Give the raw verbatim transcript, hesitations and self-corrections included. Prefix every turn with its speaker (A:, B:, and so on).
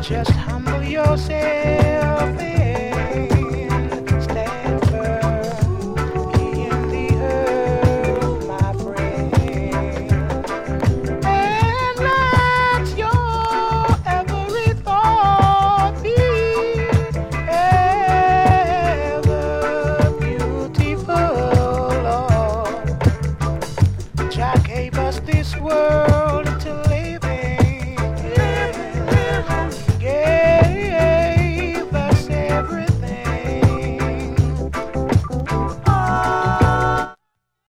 A: Just humble yourself and stand firm in the earth, my friend. And let your every thought be ever beautiful, Lord. Jah gave us this world